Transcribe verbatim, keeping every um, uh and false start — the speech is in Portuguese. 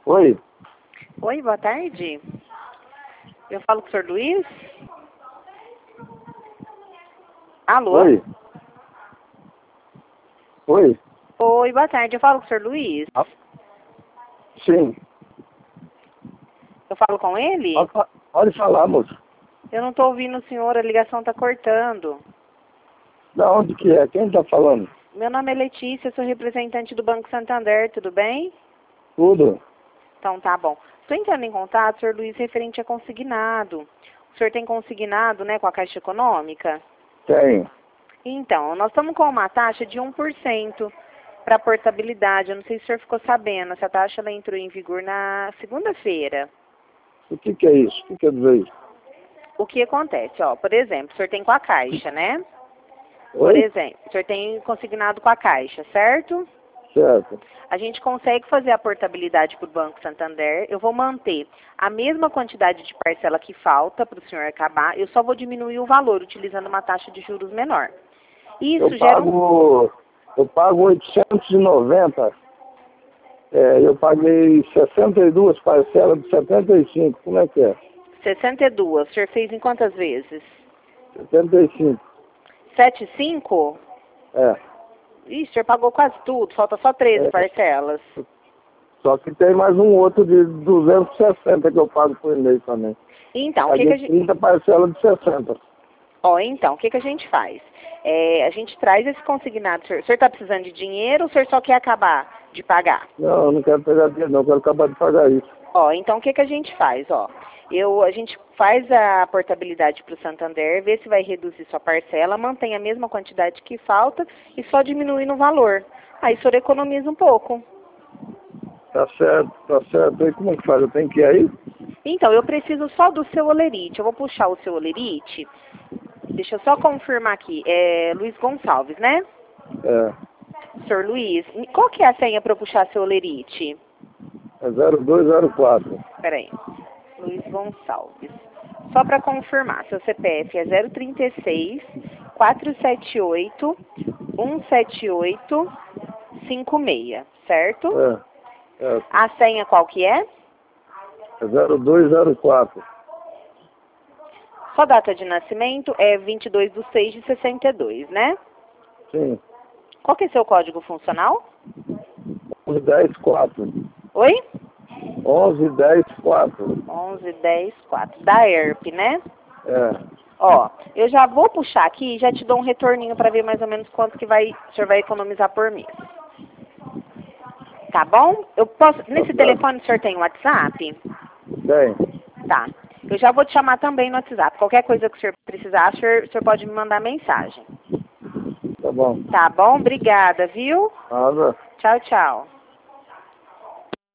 Oi. Oi, boa tarde. Eu falo com o senhor Luiz? Alô? Oi. Oi. Oi, boa tarde. Eu falo com o senhor Luiz? Ah, sim. Eu falo com ele? Pode, fa- pode falar, moço. Eu não estou ouvindo o senhor, a ligação está cortando. Da onde que é? Quem tá falando? Meu nome é Letícia, sou representante do Banco Santander, tudo bem? Tudo. Então tá bom. Estou entrando em contato, senhor Luiz, referente a consignado. O senhor tem consignado, né, com a Caixa Econômica? Tem. Então, nós estamos com uma taxa de um por cento para portabilidade. Eu não sei se o senhor ficou sabendo, essa taxa ela entrou em vigor na segunda-feira. O que que é isso? O que quer dizer isso? O que acontece? Ó, por exemplo, o senhor tem com a Caixa, né? Por Oi? exemplo, o senhor tem consignado com a Caixa, certo? Certo. A gente consegue fazer a portabilidade para o Banco Santander. Eu vou manter a mesma quantidade de parcela que falta para o senhor acabar. Eu só vou diminuir o valor, utilizando uma taxa de juros menor. Isso Eu gera um... pago, eu pago oitocentos e noventa. É, eu paguei sessenta e duas parcelas de setenta e cinco. Como é que é? sessenta e dois. O senhor fez em quantas vezes? setenta e cinco. sete e cinco? É. Ih, o senhor pagou quase tudo. Falta só treze É. parcelas. Só que tem mais um outro de duzentos e sessenta que eu pago por e-mail também. Então, o que, Paguei que a gente... trinta parcelas de sessenta. Ó, então, o que, que a gente faz? É, a gente traz esse consignado. O senhor está precisando de dinheiro ou o senhor só quer acabar de pagar? Não, eu não quero pegar dinheiro, não. Eu quero acabar de pagar isso. Ó, então o que, que a gente faz? Ó, eu, a gente faz a portabilidade para o Santander, vê se vai reduzir sua parcela, mantém a mesma quantidade que falta e só diminui no valor. Aí o senhor economiza um pouco. Tá certo, tá certo. E como é que faz? Eu tenho que ir aí? Então, eu preciso só do seu olerite. Eu vou puxar o seu olerite. Deixa eu só confirmar aqui. É Luiz Gonçalves, né? É. senhor Luiz, qual que é a senha para eu puxar seu olerite? É zero dois zero quatro. Peraí. Luiz Gonçalves. Só para confirmar, seu C P F é zero trinta e seis, quatrocentos e setenta e oito, cento e setenta e oito, cinquenta e seis, certo? É. É. A senha qual que é? É zero dois zero quatro. Sua data de nascimento é vinte e dois de seis de sessenta e dois, né? Sim. Qual que é seu código funcional? onze dez quatro. Oi? onze dez quatro. onze dez quatro. Da E R P, né? É. Ó, eu já vou puxar aqui e já te dou um retorninho para ver mais ou menos quanto que vai, o senhor vai economizar por mês. Tá bom? Eu posso, nesse telefone o senhor tem WhatsApp? Tem. Tá. Eu já vou te chamar também no WhatsApp. Qualquer coisa que o senhor precisar, o senhor, o senhor pode me mandar mensagem. Tá bom. Tá bom? Obrigada, viu? Nada. Tchau, tchau.